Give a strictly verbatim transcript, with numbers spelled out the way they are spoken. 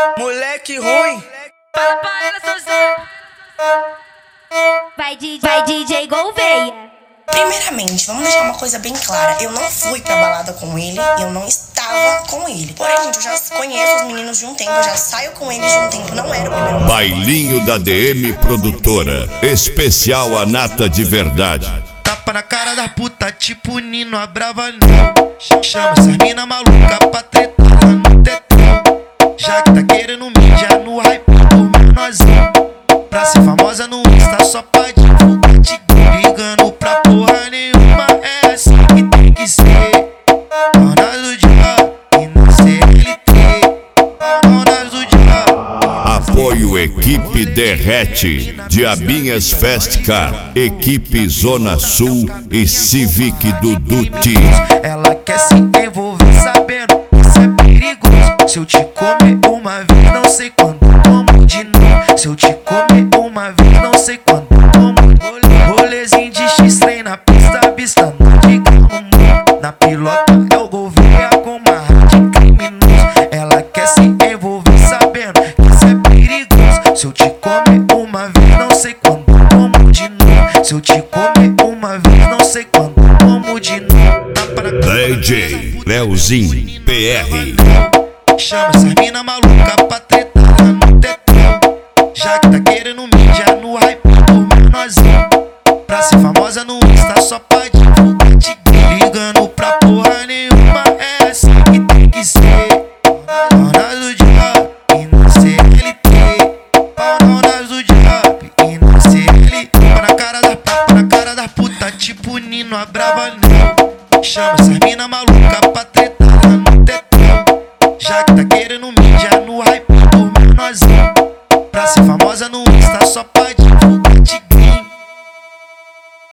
Moleque ruim. Fala pra ela, seu Zé. Vai, D J, vai D J Gouveia. Primeiramente, vamos deixar uma coisa bem clara. Eu não fui pra balada com ele, eu não estava com ele. Porém, gente, eu já conheço os meninos de um tempo, eu já saio com eles de um tempo, não era o primeiro. Bailinho da D M Produtora, especial a nata de verdade. Tapa na cara da puta, tipo Nino, a brava não. Chama essas mina maluca pra tretar lá no tetão. Já que tá querendo mídia no hype do menorzinho. Pra ser famosa no Insta só pra divulgar, te ligando pra porra nenhuma. É assim que tem que ser. Dona do dia e na C L T. Dona do dia. Apoio Equipe Derrete, Diabinhas Fest Car, Equipe Zona Sul e Civic Dudu Team. Ela quer se envolver sabendo que isso é perigoso. Se eu te comer uma vez, não sei quando como de novo. Se eu te comer uma vez, não sei quando como de novo. Rolezinho de X-Trem na pista, pista de carro. Na pilota é o Gouveia com uma rádio criminoso. Ela quer se envolver sabendo que isso é perigoso. Se eu te comer uma vez, não sei quando como de novo. Se eu te comer uma vez, não sei quando como de novo. D J Leozinho P R. Chama essas mina maluca pra tretar lá no tetão. Já que tá querendo mídia no hype do menorzinho. Pra ser famosa no Insta só pra divulgar, te ligando pra porra nenhuma. É assim que tem que ser. Dona do diabo e na C L T. Dona do diabo e na C L T. Na cara da puta, na cara da puta, tipo Nino, a brava não. Chama essas mina maluca pra tretar lá no tetão. Já que tá querendo mídia no hype do menorzinho. Pra ser famosa no Insta só pra divulgar, te